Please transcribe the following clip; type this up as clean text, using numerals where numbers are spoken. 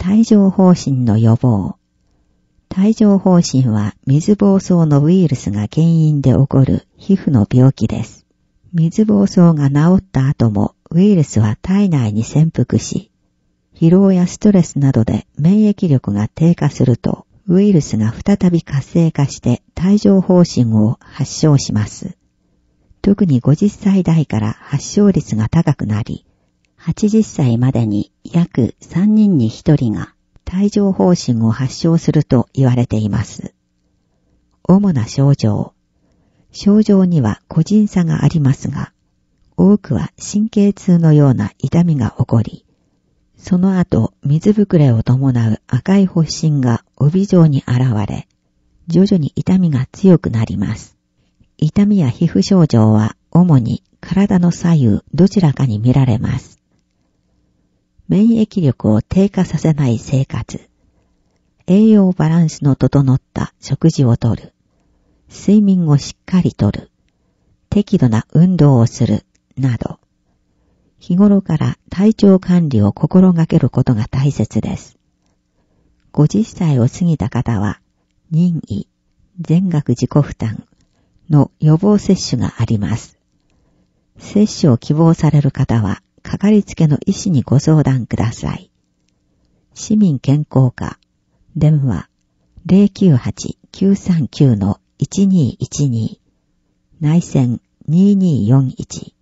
帯状疱疹の予防。帯状疱疹は水疱瘡のウイルスが原因で起こる皮膚の病気です。水疱瘡が治った後もウイルスは体内に潜伏し、疲労やストレスなどで免疫力が低下すると、ウイルスが再び活性化して帯状疱疹を発症します。特に50歳代から発症率が高くなり、80歳までに約3人に1人が帯状疱疹を発症すると言われています。主な症状。症状には個人差がありますが、多くは神経痛のような痛みが起こり、その後水ぶくれを伴う赤い発疹が帯状に現れ、徐々に痛みが強くなります。痛みや皮膚症状は主に体の左右どちらかに見られます。免疫力を低下させない生活、栄養バランスの整った食事をとる、睡眠をしっかりとる、適度な運動をするなど、日頃から体調管理を心がけることが大切です。50歳を過ぎた方は、任意、全額自己負担の予防接種があります。接種を希望される方は、かかりつけの医師にご相談ください。市民健康課、電話 098-939-1212、内線2241